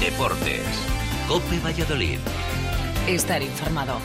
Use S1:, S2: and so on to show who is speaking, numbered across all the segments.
S1: Deportes. COPE Valladolid.
S2: Estar informado.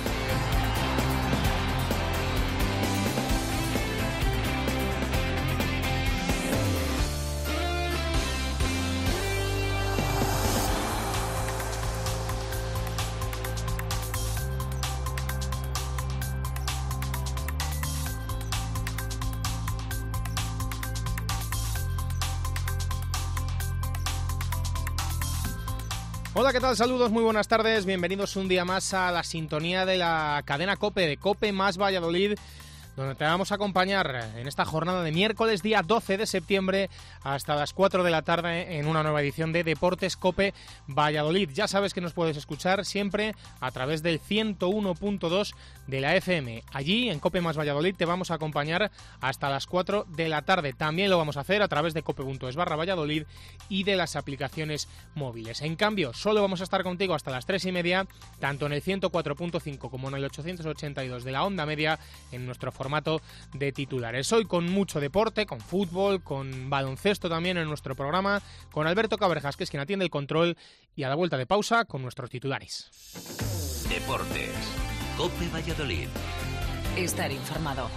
S3: Hola, ¿qué tal? Saludos, muy buenas tardes. Bienvenidos un día más a la sintonía de la cadena COPE, de COPE más Valladolid, donde te vamos a acompañar en esta jornada de miércoles, día 12 de septiembre, hasta las 4 de la tarde en una nueva edición de Deportes COPE Valladolid. Ya sabes que nos puedes escuchar siempre a través del 101.2 de la FM. Allí, en COPE más Valladolid, te vamos a acompañar hasta las 4 de la tarde. También lo vamos a hacer a través de cope.es/Valladolid y de las aplicaciones móviles. En cambio, solo vamos a estar contigo hasta las 3:30, tanto en el 104.5 como en el 882 de la onda media, en nuestro formato de titulares. Hoy con mucho deporte, con fútbol, con baloncesto también en nuestro programa, con Alberto Cabrejas, que es quien atiende el control, y a la vuelta de pausa con nuestros titulares.
S1: Deportes. COPE Valladolid.
S2: Estar informado.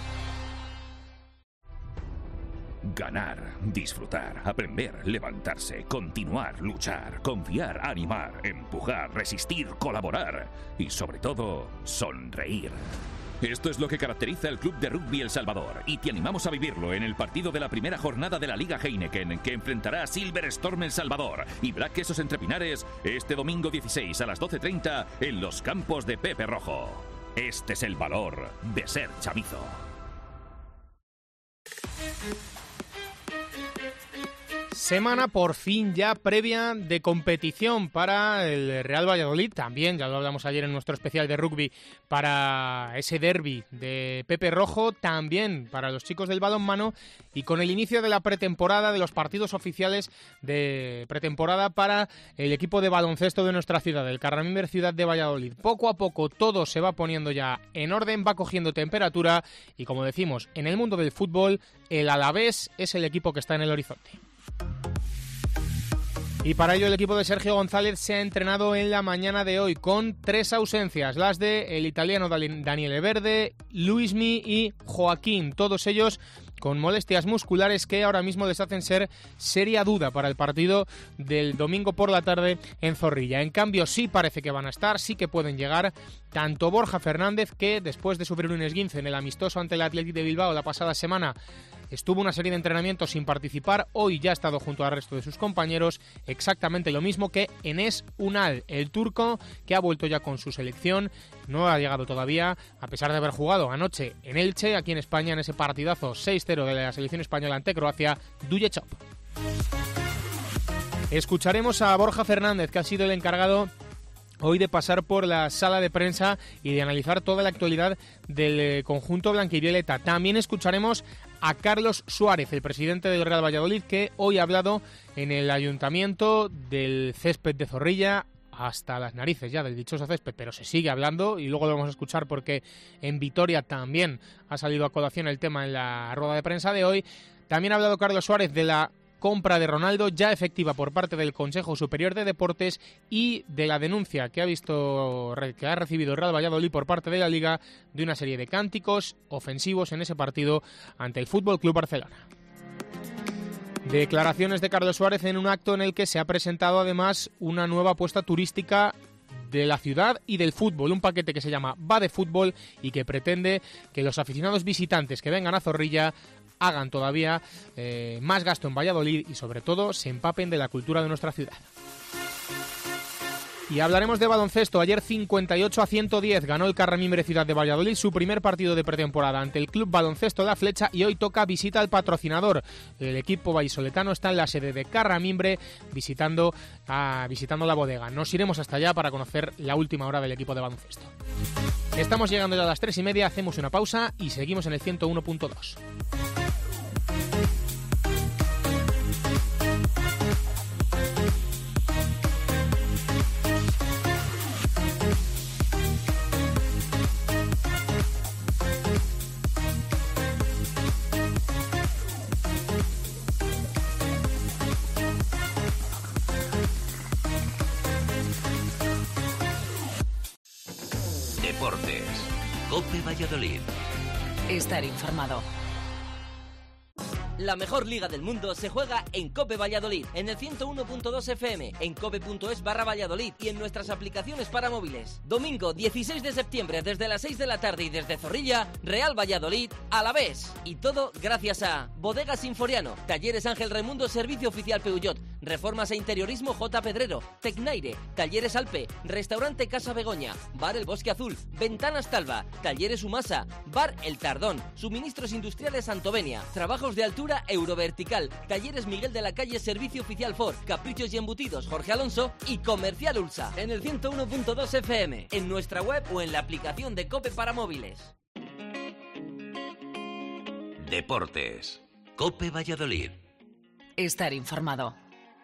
S4: Ganar, disfrutar, aprender, levantarse, continuar, luchar, confiar, animar, empujar, resistir, colaborar y sobre todo, sonreír. Esto es lo que caracteriza al Club de Rugby El Salvador y te animamos a vivirlo en el partido de la primera jornada de la Liga Heineken, que enfrentará a Silver Storm El Salvador y Black Quesos Entre Pinares este domingo 16 a las 12:30 en los campos de Pepe Rojo. Este es el valor de ser chamizo.
S3: Semana por fin ya previa de competición para el Real Valladolid, también, ya lo hablamos ayer en nuestro especial de rugby, para ese derbi de Pepe Rojo, también para los chicos del balonmano, y con el inicio de la pretemporada, de los partidos oficiales de pretemporada para el equipo de baloncesto de nuestra ciudad, el Carramimbre Ciudad de Valladolid. Poco a poco todo se va poniendo ya en orden, va cogiendo temperatura y, como decimos, en el mundo del fútbol, el Alavés es el equipo que está en el horizonte. Y para ello el equipo de Sergio González se ha entrenado en la mañana de hoy con 3 ausencias, las de el italiano Daniele Verde, Luismi y Joaquín, todos ellos con molestias musculares que ahora mismo les hacen ser seria duda para el partido del domingo por la tarde en Zorrilla. En cambio, sí parece que van a estar, sí que pueden llegar tanto Borja Fernández, que después de sufrir un esguince en el amistoso ante el Athletic de Bilbao la pasada semana, estuvo una serie de entrenamientos sin participar, hoy ya ha estado junto al resto de sus compañeros, exactamente lo mismo que Enes Unal, el turco, que ha vuelto ya con su selección, no ha llegado todavía, a pesar de haber jugado anoche en Elche, aquí en España, en ese partidazo 6-0 de la selección española ante Croacia, Duječop. Escucharemos a Borja Fernández, que ha sido el encargado hoy de pasar por la sala de prensa y de analizar toda la actualidad del conjunto blanquivioleta. También escucharemos a Carlos Suárez, el presidente del Real Valladolid, que hoy ha hablado en el ayuntamiento del césped de Zorrilla, hasta las narices ya del dichoso césped, pero se sigue hablando y luego lo vamos a escuchar porque en Vitoria también ha salido a colación el tema en la rueda de prensa de hoy. También ha hablado Carlos Suárez de la compra de Ronaldo ya efectiva por parte del Consejo Superior de Deportes y de la denuncia que ha recibido el Real Valladolid por parte de la Liga de una serie de cánticos ofensivos en ese partido ante el Fútbol Club Barcelona. Declaraciones de Carlos Suárez en un acto en el que se ha presentado además una nueva apuesta turística de la ciudad y del fútbol, un paquete que se llama Va de Fútbol y que pretende que los aficionados visitantes que vengan a Zorrilla hagan todavía más gasto en Valladolid y sobre todo se empapen de la cultura de nuestra ciudad. Y hablaremos de baloncesto. Ayer 58-110 ganó el Carramimbre Ciudad de Valladolid su primer partido de pretemporada ante el Club Baloncesto La Flecha y hoy toca visita al patrocinador. El equipo vallisoletano está en la sede de Carramimbre visitando la bodega. Nos iremos hasta allá para conocer la última hora del equipo de baloncesto. Estamos llegando ya a las 3:30, hacemos una pausa y seguimos en el 101.2.
S1: Deportes. COPE Valladolid.
S2: Estar informado.
S5: La mejor liga del mundo se juega en COPE Valladolid, en el 101.2 FM, en cope.es/Valladolid y en nuestras aplicaciones para móviles. Domingo 16 de septiembre desde las 6 de la tarde y desde Zorrilla, Real Valladolid, Alavés. Y todo gracias a Bodegas Sinforiano, Talleres Ángel Raimundo, Servicio Oficial Peugeot, Reformas e Interiorismo J. Pedrero, Tecnaire, Talleres Alpe, Restaurante Casa Begoña, Bar El Bosque Azul, Ventanas Talva, Talleres Humasa, Bar El Tardón, Suministros Industriales Santovenia, Trabajos de Altura Eurovertical, Talleres Miguel de la Calle, Servicio Oficial Ford, Caprichos y Embutidos Jorge Alonso y Comercial Ulsa. En el 101.2 FM, en nuestra web o en la aplicación de COPE para móviles.
S1: Deportes. COPE Valladolid.
S2: Estar informado.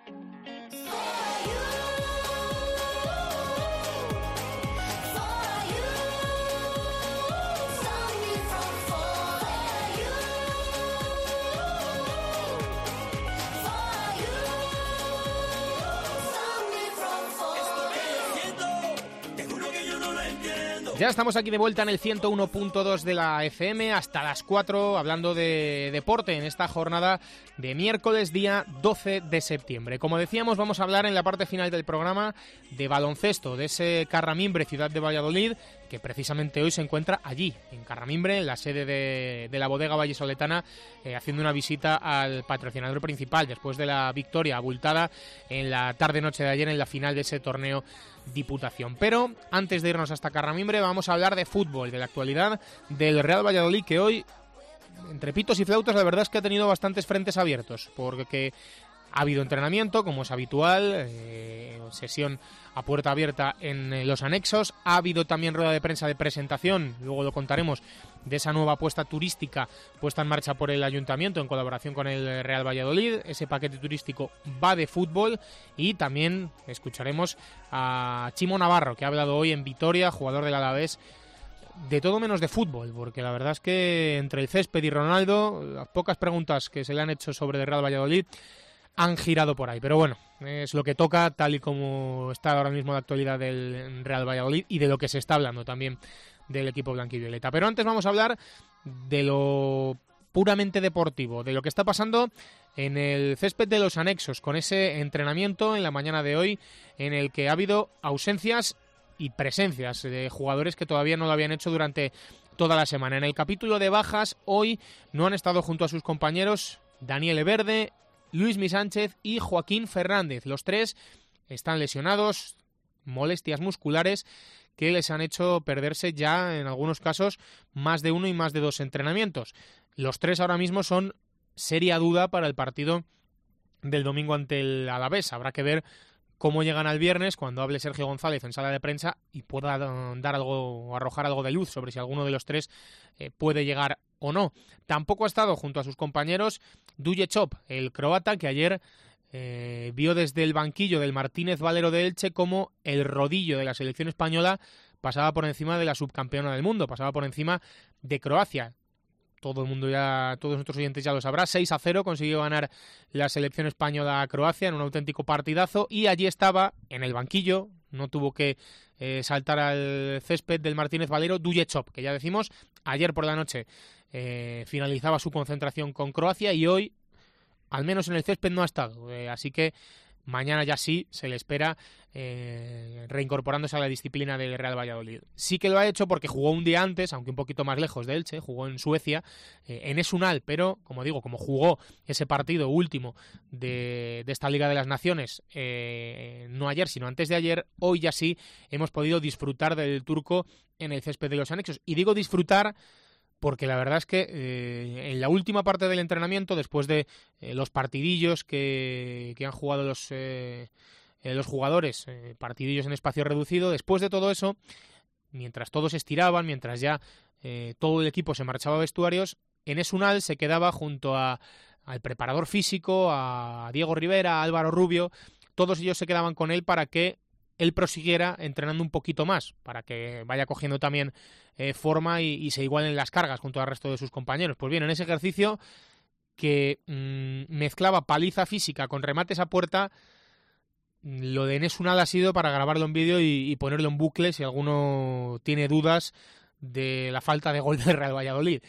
S3: Ya estamos aquí de vuelta en el 101.2 de la FM hasta las 4 hablando de deporte en esta jornada de miércoles día 12 de septiembre. Como decíamos, vamos a hablar en la parte final del programa de baloncesto, de ese Carramimbre Ciudad de Valladolid, que precisamente hoy se encuentra allí, en Carramimbre, en la sede de la bodega vallisoletana, haciendo una visita al patrocinador principal después de la victoria abultada en la tarde-noche de ayer en la final de ese torneo Diputación. Pero antes de irnos hasta Carramimbre vamos a hablar de fútbol, de la actualidad del Real Valladolid, que hoy, entre pitos y flautas, la verdad es que ha tenido bastantes frentes abiertos, porque ha habido entrenamiento, como es habitual, sesión a puerta abierta en los anexos, ha habido también rueda de prensa de presentación, luego lo contaremos, de esa nueva apuesta turística puesta en marcha por el Ayuntamiento en colaboración con el Real Valladolid. Ese paquete turístico va de fútbol y también escucharemos a Chimo Navarro, que ha hablado hoy en Vitoria, jugador del Alavés, de todo menos de fútbol, porque la verdad es que entre el césped y Ronaldo, las pocas preguntas que se le han hecho sobre el Real Valladolid han girado por ahí, pero bueno, es lo que toca, tal y como está ahora mismo la actualidad del Real Valladolid y de lo que se está hablando también del equipo blanquivioleta. Pero antes vamos a hablar de lo puramente deportivo, de lo que está pasando en el césped de los anexos, con ese entrenamiento en la mañana de hoy en el que ha habido ausencias y presencias de jugadores que todavía no lo habían hecho durante toda la semana. En el capítulo de bajas, hoy no han estado junto a sus compañeros Daniel Everde, Luis Mi Sánchez y Joaquín Fernández. Los tres están lesionados, molestias musculares que les han hecho perderse ya, en algunos casos, más de uno y más de dos entrenamientos. Los tres ahora mismo son seria duda para el partido del domingo ante el Alavés. Habrá que ver cómo llegan al viernes, cuando hable Sergio González en sala de prensa y pueda dar algo o arrojar algo de luz sobre si alguno de los tres puede llegar o no. Tampoco ha estado junto a sus compañeros Duje Chop, el croata, que ayer vio desde el banquillo del Martínez Valero de Elche cómo el rodillo de la selección española pasaba por encima de la subcampeona del mundo, pasaba por encima de Croacia. Todo el mundo ya, todos nuestros oyentes ya lo sabrá, 6-0 consiguió ganar la selección española a Croacia en un auténtico partidazo y allí estaba en el banquillo, no tuvo que saltar al césped del Martínez Valero, Duje Chop, que ya decimos, ayer por la noche finalizaba su concentración con Croacia y hoy, al menos en el césped, no ha estado, así que mañana ya sí se le espera reincorporándose a la disciplina del Real Valladolid. Sí que lo ha hecho porque jugó un día antes, aunque un poquito más lejos de Elche, jugó en Suecia, en Esunal, pero como digo, como jugó ese partido último de esta Liga de las Naciones, no ayer sino antes de ayer, hoy ya sí hemos podido disfrutar del turco en el césped de los anexos. Y digo disfrutar porque la verdad es que en la última parte del entrenamiento, después de los partidillos que han jugado los jugadores, partidillos en espacio reducido, después de todo eso, mientras todos estiraban, mientras ya todo el equipo se marchaba a vestuarios, en Esunal se quedaba junto al preparador físico, a Diego Rivera, a Álvaro Rubio, todos ellos se quedaban con él para que él prosiguiera entrenando un poquito más, para que vaya cogiendo también forma y se igualen las cargas junto al resto de sus compañeros. Pues bien, en ese ejercicio que mezclaba paliza física con remates a puerta, lo de Enes Unal ha sido para grabarlo en vídeo y ponerlo en bucle si alguno tiene dudas de la falta de gol del Real Valladolid.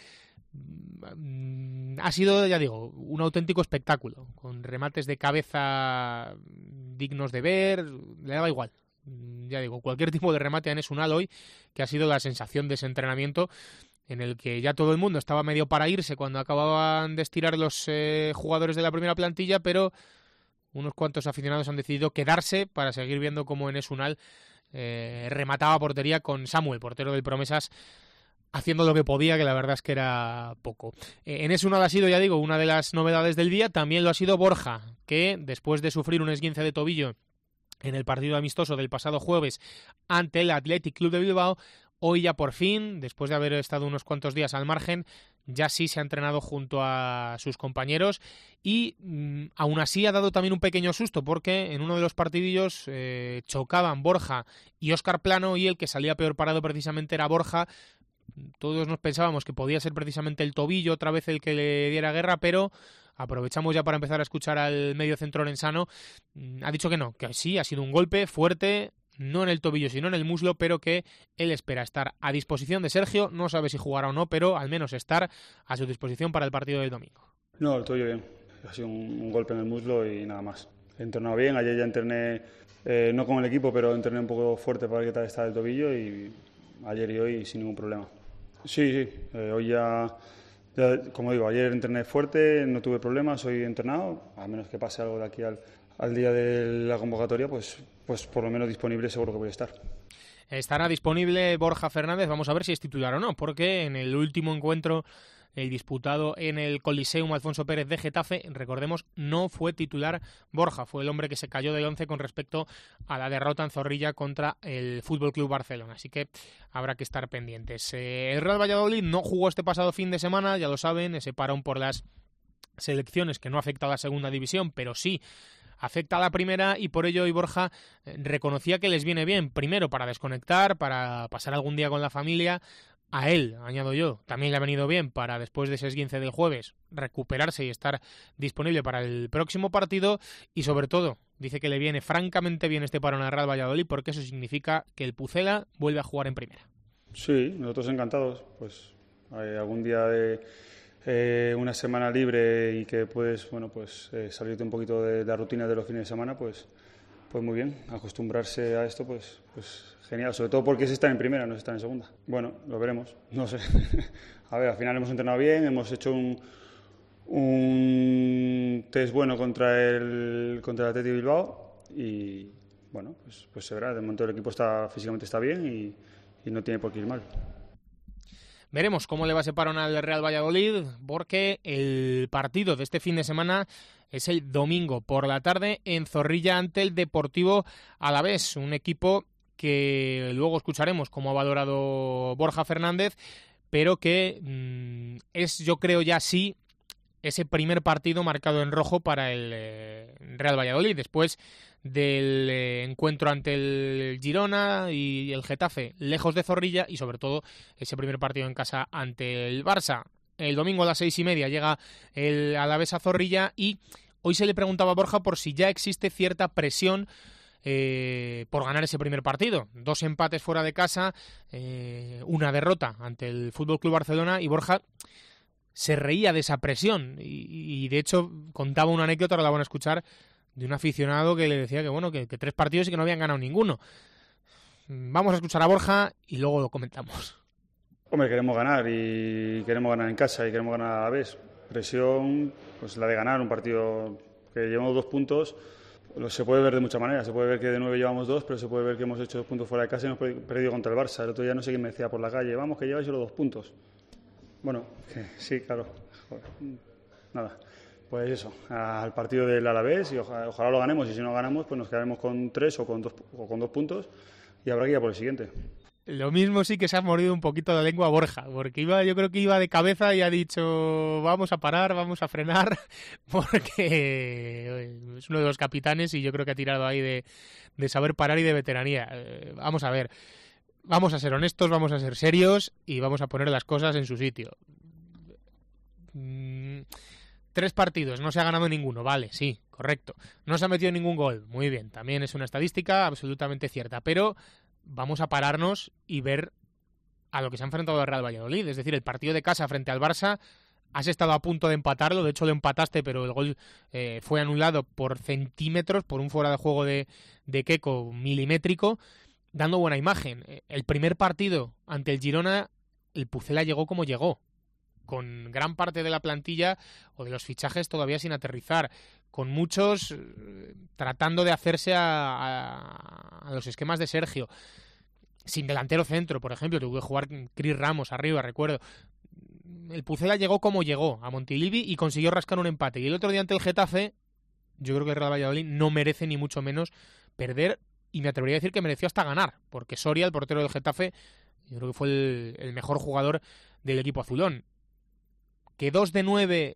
S3: Ha sido, ya digo, un auténtico espectáculo, con remates de cabeza dignos de ver, le daba igual. Ya digo, cualquier tipo de remate a Enes Unal hoy, que ha sido la sensación de ese entrenamiento en el que ya todo el mundo estaba medio para irse cuando acababan de estirar los jugadores de la primera plantilla, pero unos cuantos aficionados han decidido quedarse para seguir viendo cómo Enes Unal remataba a portería con Samuel, portero del Promesas, haciendo lo que podía, que la verdad es que era poco. Enes Unal ha sido, ya digo, una de las novedades del día. También lo ha sido Borja, que después de sufrir un esguince de tobillo en el partido amistoso del pasado jueves ante el Athletic Club de Bilbao, hoy ya por fin, después de haber estado unos cuantos días al margen, ya sí se ha entrenado junto a sus compañeros y aún así ha dado también un pequeño susto porque en uno de los partidillos chocaban Borja y Óscar Plano y el que salía peor parado precisamente era Borja. Todos nos pensábamos que podía ser precisamente el tobillo otra vez el que le diera guerra, pero aprovechamos ya para empezar a escuchar al mediocentro orensano. Ha dicho que no, que sí, ha sido un golpe fuerte, no en el tobillo sino en el muslo, pero que él espera estar a disposición de Sergio, no sabe si jugará o no, pero al menos estar a su disposición para el partido del domingo.
S6: No, el tobillo bien, ha sido un golpe en el muslo y nada más. He entrenado bien, ayer ya entrené, no con el equipo, pero entrené un poco fuerte para ver qué tal está el tobillo y ayer y hoy sin ningún problema. Sí, hoy ya, como digo, ayer entrené fuerte, no tuve problemas, hoy he entrenado, a menos que pase algo de aquí al día de la convocatoria, pues por lo menos disponible seguro que voy a estar.
S3: Estará disponible Borja Fernández, vamos a ver si es titular o no, porque en el último encuentro disputado en el Coliseum Alfonso Pérez de Getafe, recordemos, no fue titular Borja, fue el hombre que se cayó del 11 con respecto a la derrota en Zorrilla contra el FC Barcelona, así que habrá que estar pendientes. El Real Valladolid no jugó este pasado fin de semana, ya lo saben, ese parón por las selecciones que no afecta a la segunda división, pero sí afecta a la primera y por ello hoy Borja reconocía que les viene bien, primero para desconectar, para pasar algún día con la familia. A él, añado yo, también le ha venido bien para después de ese esguince del jueves recuperarse y estar disponible para el próximo partido y sobre todo dice que le viene francamente bien este parón al Real Valladolid porque eso significa que el Pucela vuelve a jugar en primera.
S6: Sí, nosotros encantados, pues algún día de una semana libre y que puedes salirte un poquito de la rutina de los fines de semana, pues muy bien, acostumbrarse a esto, pues genial, sobre todo porque se está en primera, no se está en segunda. Bueno, lo veremos, no sé. A ver, al final hemos entrenado bien, hemos hecho un test bueno contra el Athletic Bilbao y bueno, pues se verá. De momento el equipo físicamente está bien y no tiene por qué ir mal.
S3: Veremos cómo le va ese parón al Real Valladolid, porque el partido de este fin de semana es el domingo por la tarde en Zorrilla ante el Deportivo Alavés, un equipo que luego escucharemos cómo ha valorado Borja Fernández, pero que es, yo creo ya sí, ese primer partido marcado en rojo para el Real Valladolid, después del encuentro ante el Girona y el Getafe lejos de Zorrilla y sobre todo ese primer partido en casa ante el Barça. El domingo a las 6:30 llega el Alavés a Zorrilla y hoy se le preguntaba a Borja por si ya existe cierta presión por ganar ese primer partido. 2 empates fuera de casa, una derrota ante el FC Barcelona y Borja se reía de esa presión y de hecho contaba una anécdota, ahora la van a escuchar, de un aficionado que le decía que bueno, que 3 partidos y que no habían ganado ninguno. Vamos a escuchar a Borja y luego lo comentamos.
S6: Hombre, queremos ganar y queremos ganar en casa y queremos ganar a la vez. Presión, pues la de ganar un partido que llevamos 2 puntos, se puede ver de muchas maneras. Se puede ver que de 9 llevamos 2, pero se puede ver que hemos hecho 2 puntos fuera de casa y hemos perdido contra el Barça. El otro día no sé quién me decía por la calle, vamos que lleváis solo 2 puntos. Bueno, sí, claro. Joder. Nada, pues eso, al partido del Alavés y ojalá lo ganemos y si no ganamos pues nos quedaremos con 3 o con 2 puntos y habrá que ir a por el siguiente.
S3: Lo mismo sí que se ha mordido un poquito la lengua a Borja, porque yo creo que iba de cabeza y ha dicho vamos a parar, vamos a frenar, porque es uno de los capitanes y yo creo que ha tirado ahí de saber parar y de veteranía. Vamos a ver, vamos a ser honestos, vamos a ser serios y vamos a poner las cosas en su sitio. 3 3 partidos no se ha ganado ninguno, vale, sí, correcto. No se ha metido ningún gol, muy bien, también es una estadística absolutamente cierta, pero vamos a pararnos y ver a lo que se ha enfrentado el Real Valladolid, es decir, el partido de casa frente al Barça, has estado a punto de empatarlo, de hecho lo empataste, pero el gol fue anulado por centímetros, por un fuera de juego de Queco milimétrico, dando buena imagen. El primer partido ante el Girona, el Pucela llegó como llegó, con gran parte de la plantilla o de los fichajes todavía sin aterrizar, con muchos tratando de hacerse a los esquemas de Sergio, sin delantero centro, por ejemplo, tuvo que jugar Cris Ramos arriba, recuerdo. El Pucela llegó como llegó a Montilivi y consiguió rascar un empate. Y el otro día ante el Getafe, yo creo que el Real Valladolid no merece ni mucho menos perder, y me atrevería a decir que mereció hasta ganar, porque Soria, el portero del Getafe, yo creo que fue el mejor jugador del equipo azulón. Que 2 de 9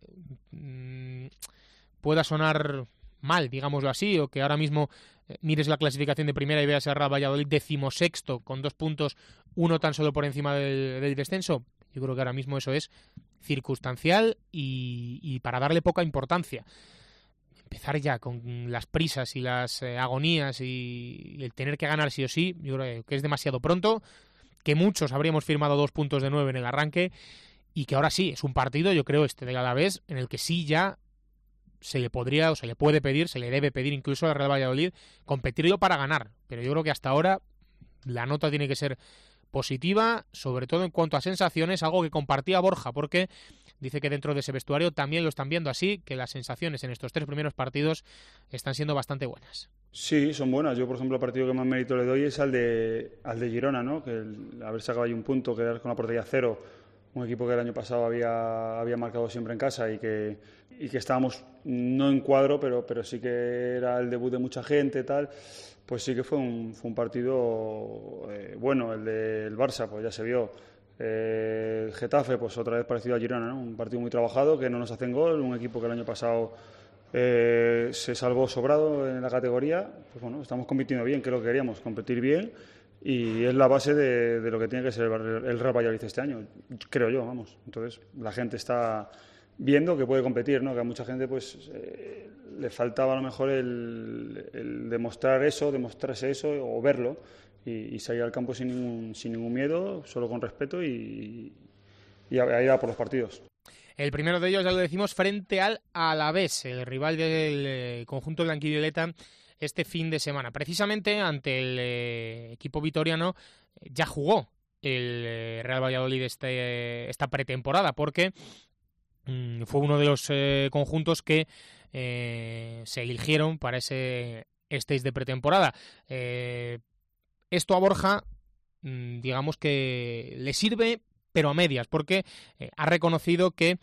S3: pueda sonar mal, digámoslo así, o que ahora mismo mires la clasificación de primera y veas al Real Valladolid 16º con 2 puntos, 1 tan solo por encima del descenso. Yo creo que ahora mismo eso es circunstancial y para darle poca importancia. Empezar ya con las prisas y las agonías y el tener que ganar sí o sí, yo creo que es demasiado pronto, que muchos habríamos firmado 2 puntos de 9 en el arranque y que ahora sí, es un partido, yo creo, del Alavés, en el que sí ya se le podría o se le puede pedir, se le debe pedir incluso al Real Valladolid competirlo para ganar. Pero yo creo que hasta ahora la nota tiene que ser positiva, sobre todo en cuanto a sensaciones, algo que compartía Borja, porque dice que dentro de ese vestuario también lo están viendo así, que las sensaciones en estos 3 primeros partidos están siendo bastante buenas.
S6: Sí, son buenas. Yo, por ejemplo, el partido que más mérito le doy es al de Girona, ¿no? Que haber sacado ahí un punto, quedar con la portería 0, un equipo que el año pasado había marcado siempre en casa y que estábamos no en cuadro, pero sí que era el debut de mucha gente, tal. Pues sí que fue un partido bueno. El del Barça, pues ya se vio. El Getafe, pues otra vez parecido a Girona, ¿no? Un partido muy trabajado, que no nos hacen gol, un equipo que el año pasado se salvó sobrado en la categoría. Pues bueno, estamos compitiendo bien, que es lo que queríamos, competir bien, y es la base de lo que tiene que ser el Real Valladolid este año, creo yo, vamos. Entonces la gente está viendo que puede competir, ¿no? Que a mucha gente pues le faltaba a lo mejor el demostrarse eso o verlo y salir al campo sin ningún miedo, solo con respeto y ahí va por los partidos.
S3: El primero de ellos, ya lo decimos, frente al Alavés, el rival del conjunto blanquivioleta este fin de semana. Precisamente ante el equipo vitoriano ya jugó el Real Valladolid esta pretemporada, porque fue uno de los conjuntos que se eligieron para ese stage de pretemporada. Esto a Borja, digamos que le sirve, pero a medias, porque ha reconocido que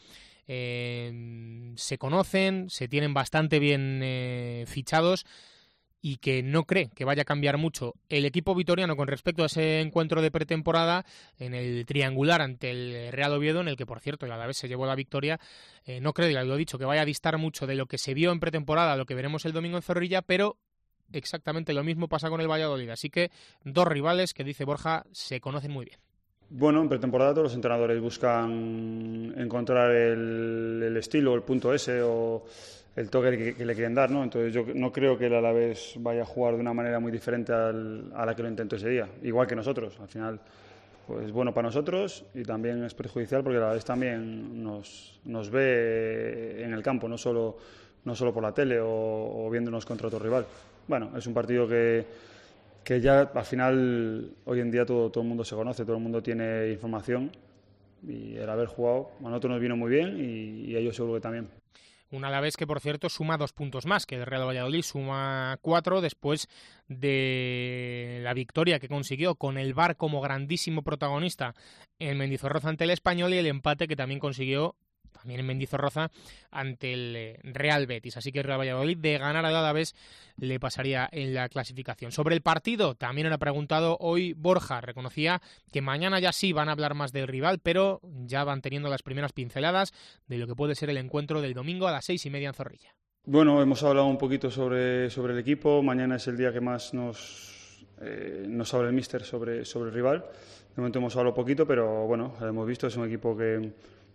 S3: se conocen, se tienen bastante bien fichados, y que no cree que vaya a cambiar mucho el equipo vitoriano con respecto a ese encuentro de pretemporada en el triangular ante el Real Oviedo, en el que, por cierto, a la vez se llevó la victoria. No creo, ya lo he dicho, que vaya a distar mucho de lo que se vio en pretemporada, lo que veremos el domingo en Zorrilla, pero exactamente lo mismo pasa con el Valladolid. Así que 2 rivales que, dice Borja, se conocen muy bien.
S6: Bueno, en pretemporada todos los entrenadores buscan encontrar el estilo, el punto ese o el toque que le quieren dar, ¿no? Entonces yo no creo que el Alavés vaya a jugar de una manera muy diferente a la que lo intentó ese día, igual que nosotros. Al final, pues es bueno para nosotros y también es perjudicial porque el Alavés también nos ve en el campo, no solo por la tele o viéndonos contra otro rival. Bueno, es un partido que ya al final hoy en día todo el mundo se conoce, todo el mundo tiene información, y el haber jugado a nosotros nos vino muy bien y a ellos seguro que también.
S3: Un Alavés que, por cierto, suma 2 puntos más que el Real Valladolid, suma 4 después de la victoria que consiguió con el VAR como grandísimo protagonista en Mendizorroza ante el Español, y el empate que también consiguió también en Mendizorroza ante el Real Betis. Así que el Real Valladolid, de ganar al Alavés, le pasaría en la clasificación. Sobre el partido, también le ha preguntado hoy Borja. Reconocía que mañana ya sí van a hablar más del rival, pero ya van teniendo las primeras pinceladas de lo que puede ser el encuentro del domingo a las 6:30 en Zorrilla.
S6: Bueno, hemos hablado un poquito sobre el equipo. Mañana es el día que más nos habla el míster sobre el rival. De momento hemos hablado poquito, pero bueno, hemos visto, es un equipo que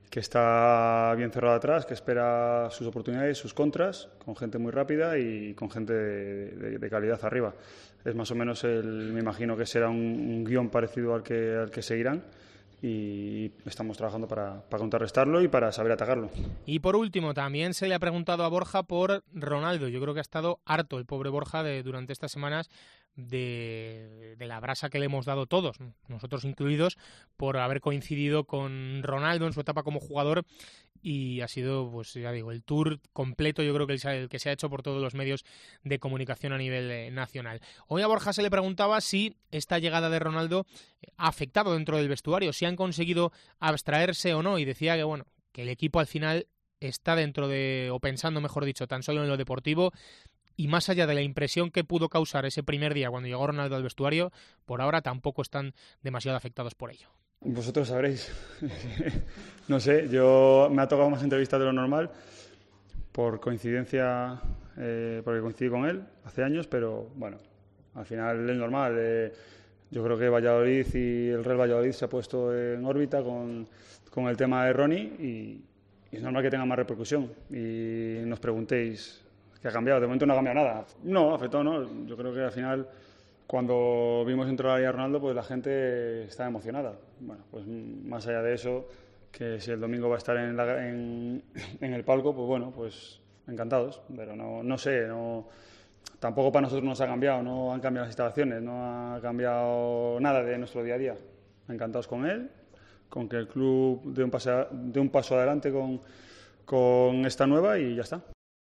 S6: que está bien cerrado atrás, que espera sus oportunidades, sus contras, con gente muy rápida y con gente de calidad arriba. Es más o menos, me imagino que será un guión parecido al que seguirán, y estamos trabajando para contrarrestarlo y para saber atacarlo.
S3: Y por último, también se le ha preguntado a Borja por Ronaldo. Yo creo que ha estado harto el pobre Borja durante estas semanas de la brasa que le hemos dado todos, nosotros incluidos, por haber coincidido con Ronaldo en su etapa como jugador, y ha sido, pues ya digo, el tour completo, yo creo que el que se ha hecho por todos los medios de comunicación a nivel nacional. Hoy a Borja se le preguntaba si esta llegada de Ronaldo ha afectado dentro del vestuario, si han conseguido abstraerse o no, y decía que bueno, que el equipo al final está dentro de, o pensando mejor dicho, tan solo en lo deportivo, y más allá de la impresión que pudo causar ese primer día cuando llegó Ronaldo al vestuario, por ahora tampoco están demasiado afectados por ello.
S6: Vosotros sabréis. No sé, yo me ha tocado más entrevistas de lo normal, por coincidencia, porque coincidí con él hace años, pero bueno, al final es normal. Yo creo que Valladolid y el Real Valladolid se ha puesto en órbita con el tema de Ronnie, y es normal que tenga más repercusión. Y nos preguntéis ¿qué ha cambiado? De momento no ha cambiado nada. No, afectado no. Yo creo que al final, cuando vimos entrar a Ronaldo, pues la gente estaba emocionada. Bueno, pues más allá de eso, que si el domingo va a estar en el palco, pues bueno, pues encantados. Pero no sé, tampoco para nosotros nos ha cambiado, no han cambiado las instalaciones, no ha cambiado nada de nuestro día a día. Encantados con él, con que el club dé un paso adelante con esta nueva, y ya está.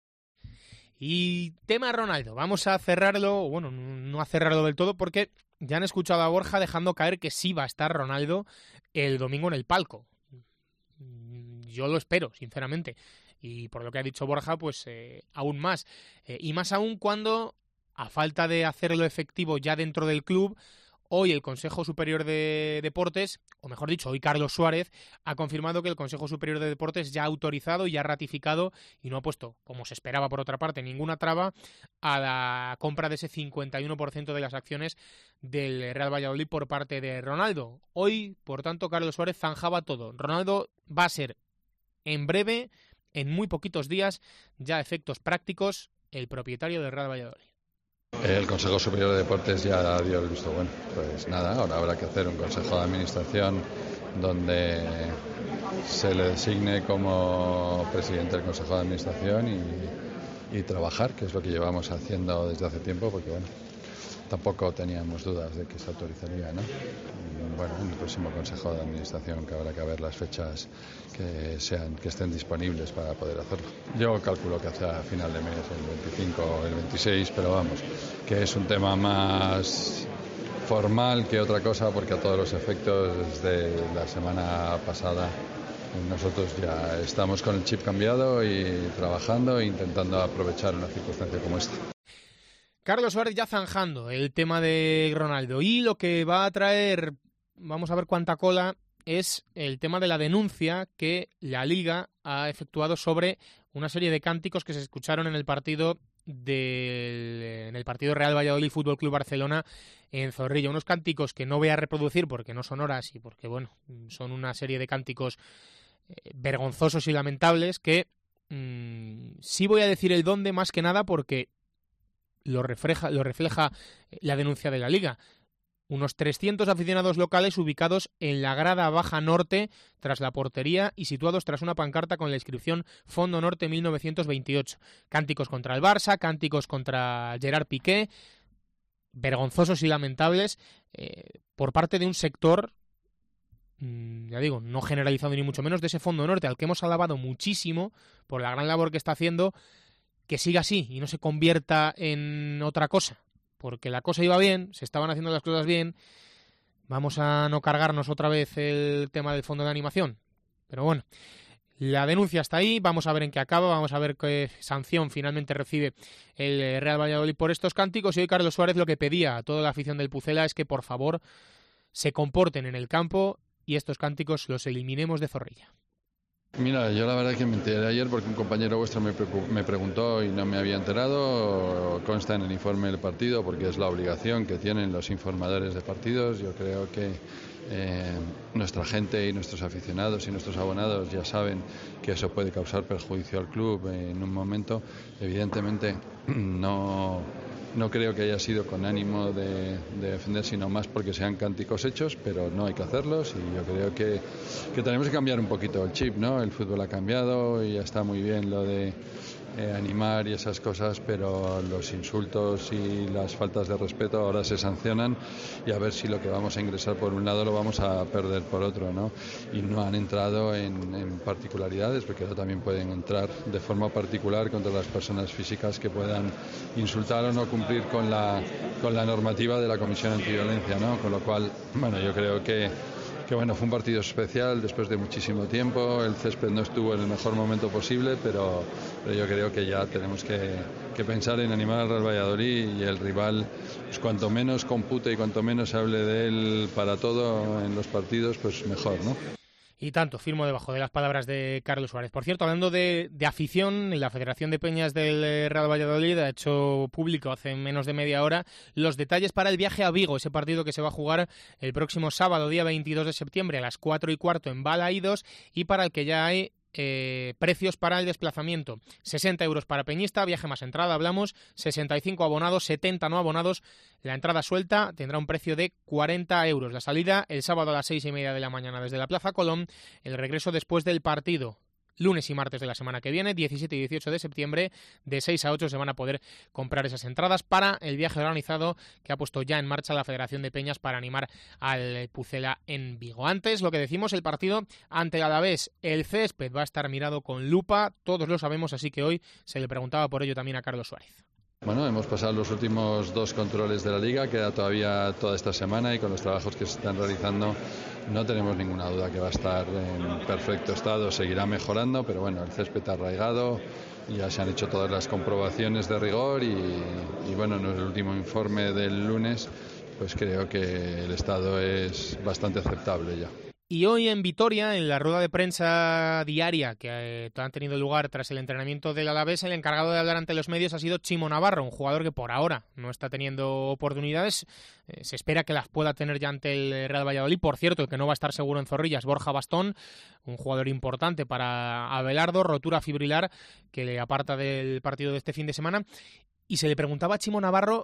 S3: Y tema Ronaldo, vamos a cerrarlo, bueno, no a cerrarlo del todo, porque ya han escuchado a Borja dejando caer que sí va a estar Ronaldo el domingo en el palco. Yo lo espero, sinceramente. Y por lo que ha dicho Borja, pues aún más. Y más aún cuando, a falta de hacerlo efectivo ya dentro del club, hoy el Consejo Superior de Deportes, o mejor dicho, hoy Carlos Suárez, ha confirmado que el Consejo Superior de Deportes ya ha autorizado y ha ratificado, y no ha puesto, como se esperaba por otra parte, ninguna traba a la compra de ese 51% de las acciones del Real Valladolid por parte de Ronaldo. Hoy, por tanto, Carlos Suárez zanjaba todo. Ronaldo va a ser en breve, en muy poquitos días, ya a efectos prácticos, el propietario del Real Valladolid.
S7: El Consejo Superior de Deportes ya dio el visto bueno. Pues nada, ahora habrá que hacer un consejo de administración donde se le designe como presidente del Consejo de Administración y trabajar, que es lo que llevamos haciendo desde hace tiempo, porque bueno, tampoco teníamos dudas de que se autorizaría, ¿no? Bueno, en el próximo Consejo de Administración, que habrá que ver las fechas que estén disponibles para poder hacerlo. Yo calculo que hacia final de mes, el 25 o el 26, pero vamos, que es un tema más formal que otra cosa, porque a todos los efectos, desde la semana pasada, nosotros ya estamos con el chip cambiado y trabajando e intentando aprovechar una circunstancia como esta.
S3: Carlos Suárez ya zanjando el tema de Ronaldo, y lo que va a traer, vamos a ver cuánta cola, es el tema de la denuncia que la Liga ha efectuado sobre una serie de cánticos que se escucharon en el partido Real Valladolid Fútbol Club Barcelona en Zorrilla. Unos cánticos que no voy a reproducir porque no son horas y porque bueno, son una serie de cánticos vergonzosos y lamentables que sí voy a decir el dónde, más que nada porque lo refleja la denuncia de la Liga. Unos 300 aficionados locales ubicados en la grada baja norte tras la portería y situados tras una pancarta con la inscripción Fondo Norte 1928. Cánticos contra el Barça, cánticos contra Gerard Piqué, vergonzosos y lamentables por parte de un sector, ya digo, no generalizado ni mucho menos, de ese Fondo Norte al que hemos alabado muchísimo por la gran labor que está haciendo, que siga así y no se convierta en otra cosa, porque la cosa iba bien, se estaban haciendo las cosas bien. Vamos a no cargarnos otra vez el tema del fondo de animación, pero bueno, la denuncia está ahí, vamos a ver en qué acaba, vamos a ver qué sanción finalmente recibe el Real Valladolid por estos cánticos. Y hoy Carlos Suárez lo que pedía a toda la afición del Pucela es que por favor se comporten en el campo y estos cánticos los eliminemos de Zorrilla.
S7: Mira, yo la verdad que me enteré ayer porque un compañero vuestro me preguntó y no me había enterado. Consta en el informe del partido porque es la obligación que tienen los informadores de partidos. Yo creo que nuestra gente y nuestros aficionados y nuestros abonados ya saben que eso puede causar perjuicio al club en un momento. Evidentemente no creo que haya sido con ánimo de defender, sino más porque sean cánticos hechos, pero no hay que hacerlos, y yo creo que tenemos que cambiar un poquito el chip, ¿no? El fútbol ha cambiado y ya está muy bien lo de animar y esas cosas, pero los insultos y las faltas de respeto ahora se sancionan, y a ver si lo que vamos a ingresar por un lado lo vamos a perder por otro, ¿no? Y no han entrado en particularidades, porque también pueden entrar de forma particular contra las personas físicas que puedan insultar o no cumplir con la normativa de la Comisión Antiviolencia, ¿no? Con lo cual, bueno, yo creo que bueno, fue un partido especial después de muchísimo tiempo. El césped no estuvo en el mejor momento posible, pero yo creo que ya tenemos que pensar en animar al Real Valladolid, y el rival, pues cuanto menos compute y cuanto menos se hable de él para todo en los partidos, pues mejor, ¿no?
S3: Y tanto, firmo debajo de las palabras de Carlos Suárez. Por cierto, hablando de afición, la Federación de Peñas del Real Valladolid ha hecho público hace menos de media hora los detalles para el viaje a Vigo, ese partido que se va a jugar el próximo sábado, día 22 de septiembre, a las 4:15 en Balaídos, y para el que ya hay precios para el desplazamiento: 60 euros para peñista, viaje más entrada, hablamos, 65 abonados, 70 no abonados. La entrada suelta tendrá un precio de 40 euros. La salida el sábado a las 6:30 de la mañana desde la Plaza Colón, el regreso después del partido lunes y martes de la semana que viene, 17 y 18 de septiembre, de 6 a 8 se van a poder comprar esas entradas para el viaje organizado que ha puesto ya en marcha la Federación de Peñas para animar al Pucela en Vigo. Antes, lo que decimos, el partido ante el Alavés, el césped va a estar mirado con lupa, todos lo sabemos, así que hoy se le preguntaba por ello también a Carlos Suárez.
S7: Bueno, hemos pasado los últimos 2 controles de la Liga, queda todavía toda esta semana, y con los trabajos que se están realizando no tenemos ninguna duda que va a estar en perfecto estado, seguirá mejorando, pero bueno, el césped ha arraigado, ya se han hecho todas las comprobaciones de rigor y bueno, en el último informe del lunes, pues creo que el estado es bastante aceptable ya.
S3: Y hoy en Vitoria, en la rueda de prensa diaria que ha tenido lugar tras el entrenamiento del Alavés, el encargado de hablar ante los medios ha sido Chimo Navarro, un jugador que por ahora no está teniendo oportunidades. Se espera que las pueda tener ya ante el Real Valladolid. Por cierto, el que no va a estar seguro en Zorrilla es Borja Bastón, un jugador importante para Abelardo, rotura fibrilar que le aparta del partido de este fin de semana. Y se le preguntaba a Chimo Navarro,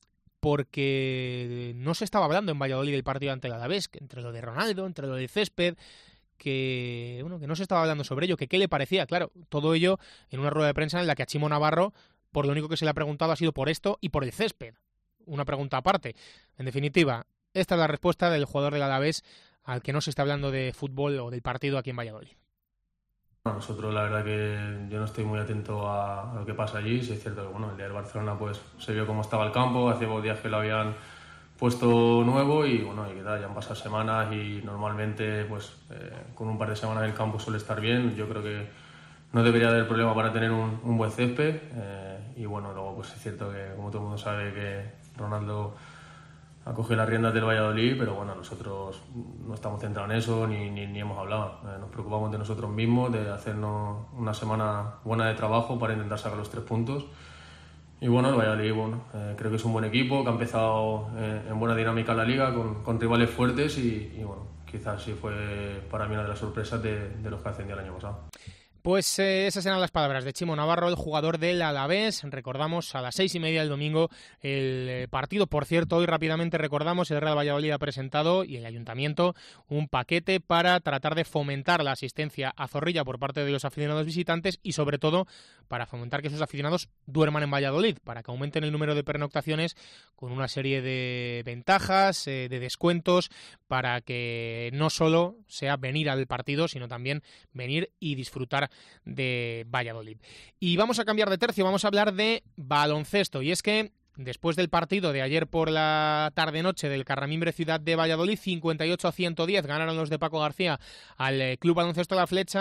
S3: porque no se estaba hablando en Valladolid del partido ante el Alavés, entre lo de Ronaldo, entre lo del césped, que no se estaba hablando sobre ello, que qué le parecía. Claro, todo ello en una rueda de prensa en la que a Chimo Navarro, por lo único que se le ha preguntado ha sido por esto y por el césped. Una pregunta aparte. En definitiva, esta es la respuesta del jugador del Alavés al que no se está hablando de fútbol o del partido aquí en Valladolid.
S8: Nosotros la verdad que yo no estoy muy atento a lo que pasa allí. Sí es cierto que el día del Barcelona pues se vio cómo estaba el campo, hace 2 días que lo habían puesto nuevo y que tal, ya han pasado semanas y normalmente pues con un par de semanas el campo suele estar bien. Yo creo que no debería haber problema para tener un buen césped y luego pues es cierto que como todo el mundo sabe que Ronaldo ha cogido las riendas del Valladolid, pero nosotros no estamos centrados en eso ni hemos hablado. Nos preocupamos de nosotros mismos, de hacernos una semana buena de trabajo para intentar sacar los 3 puntos. Y el Valladolid, creo que es un buen equipo, que ha empezado en buena dinámica la Liga, con rivales fuertes y quizás sí fue para mí una de las sorpresas de los que ascendió el año pasado.
S3: Pues esas eran las palabras de Chimo Navarro, el jugador del Alavés. Recordamos a las 6:30 del domingo el partido. Por cierto, hoy rápidamente recordamos, el Real Valladolid ha presentado, y el Ayuntamiento, un paquete para tratar de fomentar la asistencia a Zorrilla por parte de los aficionados visitantes y sobre todo para fomentar que esos aficionados duerman en Valladolid, para que aumenten el número de pernoctaciones con una serie de ventajas, de descuentos, para que no solo sea venir al partido, sino también venir y disfrutar de Valladolid. Y vamos a cambiar de tercio, vamos a hablar de baloncesto, y es que después del partido de ayer por la tarde-noche del Carramimbre Ciudad de Valladolid, 58-110 ganaron los de Paco García al Club Baloncesto La Flecha,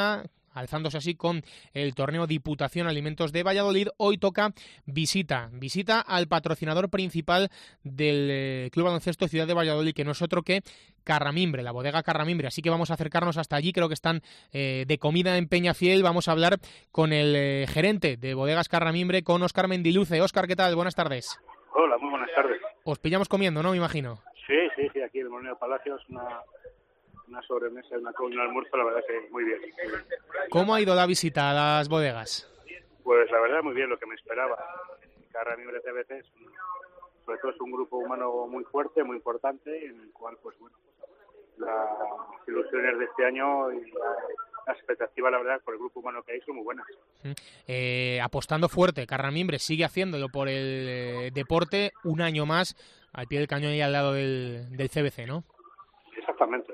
S3: alzándose así con el torneo Diputación Alimentos de Valladolid. Hoy toca visita al patrocinador principal del Club Baloncesto Ciudad de Valladolid, que no es otro que Carramimbre, la bodega Carramimbre. Así que vamos a acercarnos hasta allí. Creo que están de comida en Peñafiel. Vamos a hablar con el gerente de Bodegas Carramimbre, con Óscar Mendiluce. Óscar, ¿qué tal? Buenas tardes.
S9: Hola, muy buenas tardes.
S3: Os pillamos comiendo, ¿no? Me imagino.
S9: Sí, aquí en el Molinero Palacios, una sobremesa, un almuerzo, la verdad que muy bien.
S3: ¿Cómo ha ido la visita a las bodegas?
S9: Pues la verdad muy bien, lo que me esperaba. Carramimbre CBC sobre todo es un grupo humano muy fuerte, muy importante, en el cual, pues bueno, las ilusiones de este año y las expectativas, la verdad, por el grupo humano que hay son muy buenas.
S3: Apostando fuerte, Carramimbre sigue haciéndolo por el deporte un año más, al pie del cañón y al lado del CBC, ¿no?
S9: Exactamente,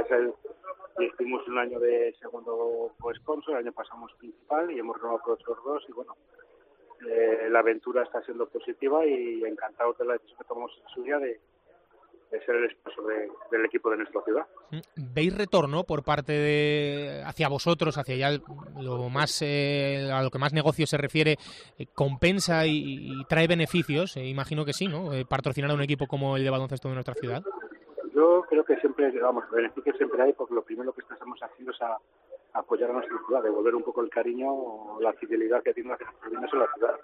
S9: ya hicimos un año de segundo co-sponsor, el año pasamos principal y hemos renovado por otros 2 y bueno, la aventura está siendo positiva y encantados de la decisión que tomamos en su día de ser el sponsor del equipo de nuestra ciudad.
S3: ¿Veis retorno por parte hacia vosotros, hacia ya lo más a lo que más negocio se refiere? ¿Compensa y trae beneficios? Imagino que sí, ¿no? Patrocinar a un equipo como el de baloncesto de nuestra ciudad.
S9: Yo creo que siempre, beneficios siempre hay, porque lo primero que estamos haciendo es apoyar a nuestra ciudad, devolver un poco el cariño o la fidelidad que tienen los argentinos en la ciudad.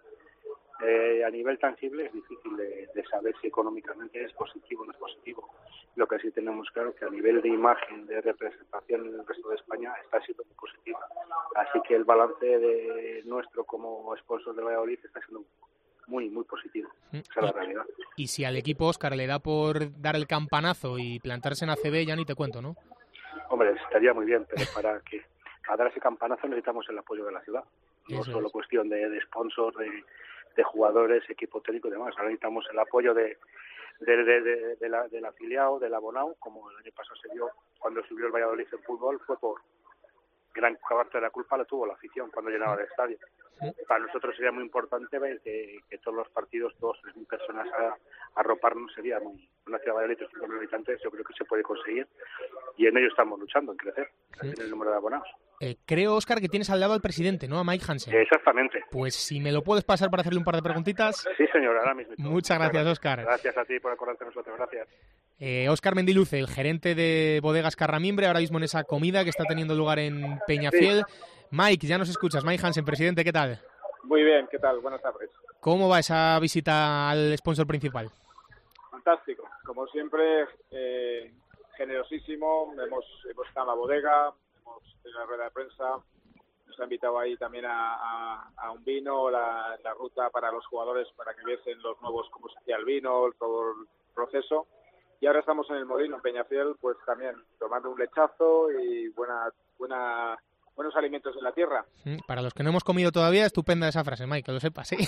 S9: A nivel tangible es difícil de saber si económicamente es positivo o no es positivo. Lo que sí tenemos claro que a nivel de imagen, de representación en el resto de España está siendo muy positivo. Así que el balance de nuestro como sponsor de Valladolid está siendo muy positivo. Esa es la realidad.
S3: Y si al equipo, Óscar, le da por dar el campanazo y plantarse en ACB, ya ni te cuento, ¿no?
S9: Hombre, estaría muy bien, pero para dar ese campanazo necesitamos el apoyo de la ciudad. No solo cuestión de sponsor, de jugadores, equipo técnico y demás. Ahora necesitamos el apoyo del afiliado, del abonado, como el año pasado se dio cuando subió el Valladolid en fútbol, fue por gran parte de la culpa la tuvo la afición cuando llenaba el estadio. Para nosotros sería muy importante ver que todos los partidos, 2.000-3.000 personas a arroparnos, sería una ciudad de Valladolid de 5.000 habitantes, yo creo que se puede conseguir y en ello estamos luchando, en crecer en el número de abonados.
S3: Creo, Óscar, que tienes al lado al presidente, ¿no? A Mike Hansen.
S9: Exactamente.
S3: Pues si me lo puedes pasar para hacerle un par de preguntitas.
S9: Sí, señor, ahora mismo.
S3: Muchas gracias, Óscar.
S9: Gracias a ti por acordarte de nosotros, gracias.
S3: Óscar Mendiluce, el gerente de Bodegas Carramimbre, ahora mismo en esa comida que está teniendo lugar en Peñafiel. Sí. Mike, ya nos escuchas. Mike Hansen, presidente, ¿qué tal?
S10: Muy bien, ¿qué tal? Buenas tardes.
S3: ¿Cómo va esa visita al sponsor principal?
S10: Fantástico. Como siempre, generosísimo. Hemos estado en la bodega, hemos tenido la rueda de prensa, nos ha invitado ahí también a un vino, la ruta para los jugadores para que viesen los nuevos, cómo se hacía el vino, todo el proceso. Y ahora estamos en el Molino, en Peñafiel, pues también tomando un lechazo y buenos alimentos en la tierra.
S3: Para los que no hemos comido todavía, estupenda esa frase, Mike, que lo sepas, ¿sí?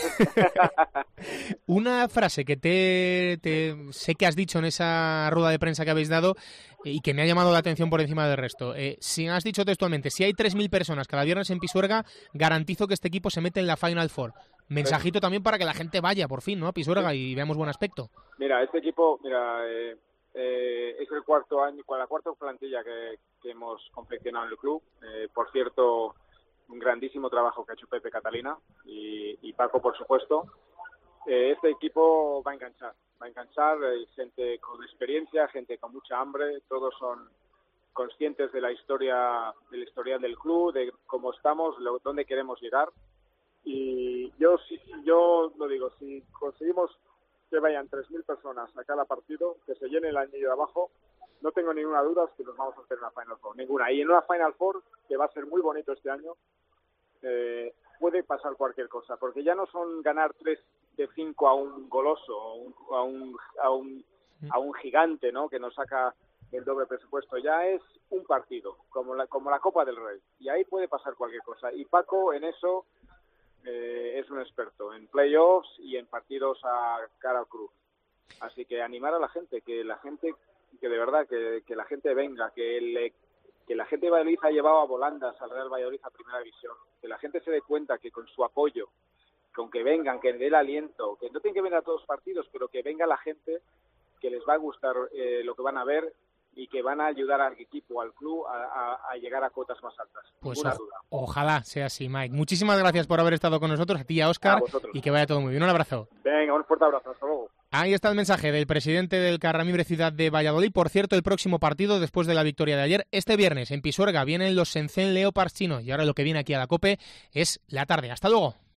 S3: Una frase que sé que has dicho en esa rueda de prensa que habéis dado y que me ha llamado la atención por encima del resto. Si has dicho textualmente, si hay 3.000 personas cada viernes en Pisuerga, garantizo que este equipo se mete en la Final Four. Mensajito también para que la gente vaya, por fin, ¿no? A Pisuerga y veamos buen aspecto.
S10: Mira, este equipo, es el cuarto año, con la cuarta plantilla que hemos confeccionado en el club. Por cierto, un grandísimo trabajo que ha hecho Pepe Catalina y Paco, por supuesto. Este equipo va a enganchar gente con experiencia, gente con mucha hambre. Todos son conscientes de la historia, del historial del club, de cómo estamos, dónde queremos llegar. Y yo lo digo, si conseguimos que vayan 3.000 personas a cada partido, que se llene el anillo de abajo, no tengo ninguna duda que nos vamos a hacer una Final Four, ninguna. Y en una Final Four, que va a ser muy bonito este año, puede pasar cualquier cosa, porque ya no son ganar 3 de 5 a un goloso, a un gigante, ¿no? Que nos saca el doble presupuesto. Ya es un partido, como la Copa del Rey, y ahí puede pasar cualquier cosa. Y Paco en eso es un experto, en playoffs y en partidos a cara o cruz. Así que animar a la gente, que de verdad, que la gente venga, que la gente de Valladolid ha llevado a volandas al Real Valladolid a primera división, que la gente se dé cuenta que con su apoyo, con que vengan, que dé el aliento, que no tienen que venir a todos los partidos, pero que venga la gente, que les va a gustar lo que van a ver, y que van a ayudar al equipo, al club, a llegar a cotas más altas.
S3: Pues
S10: ninguna duda.
S3: Ojalá sea así, Mike. Muchísimas gracias por haber estado con nosotros, a ti y a Óscar, y que vaya todo muy bien. Un abrazo.
S10: Venga, un fuerte abrazo, hasta luego.
S3: Ahí está el mensaje del presidente del Carramimbre Ciudad de Valladolid. Por cierto, el próximo partido, después de la victoria de ayer, este viernes en Pisuerga vienen los Shenzhen Leopards chinos, y ahora lo que viene aquí a la COPE es la tarde. Hasta luego.